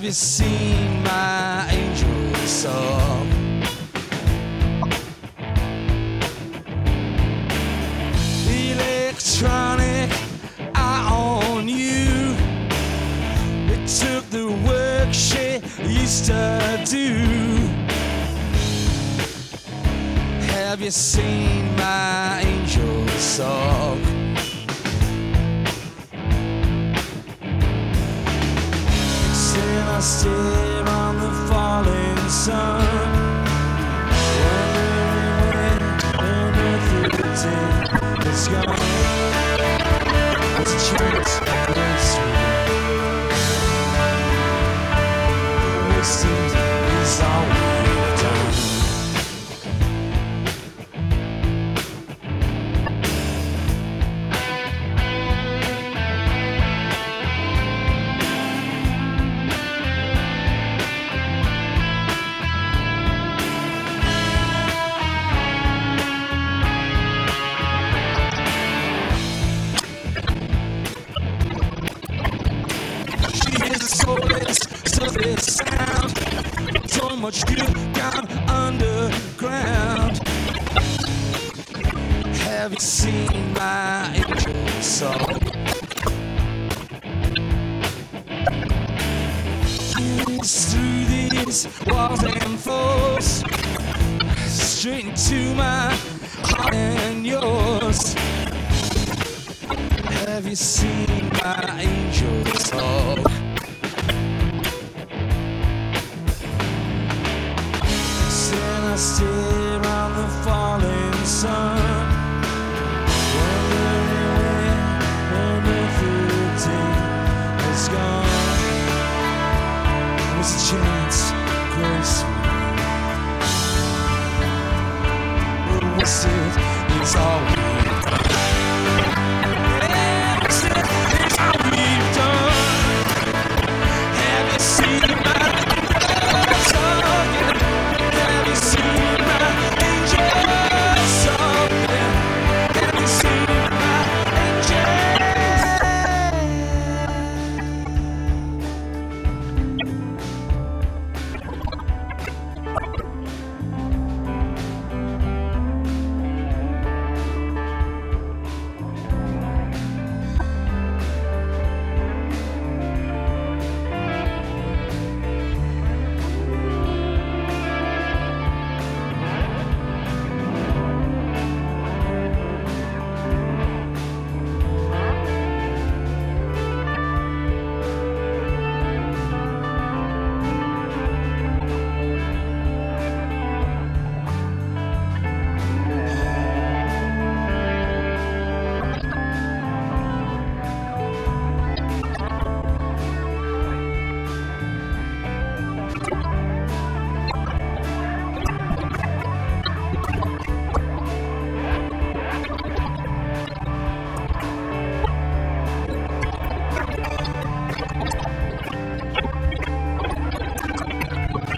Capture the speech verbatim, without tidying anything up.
Have you seen my angel song? Electronic eye on you. It took the work she used to do. Have you seen my angel song? Sitting I stare on the falling sun, wondering when on earth it is gone. There's a chance against me. Wasted is all we've done. This sound, so much good gone underground. Have you seen my angel song? It's through these walls and floors, straight into my heart and yours. Have you seen my angel song? I still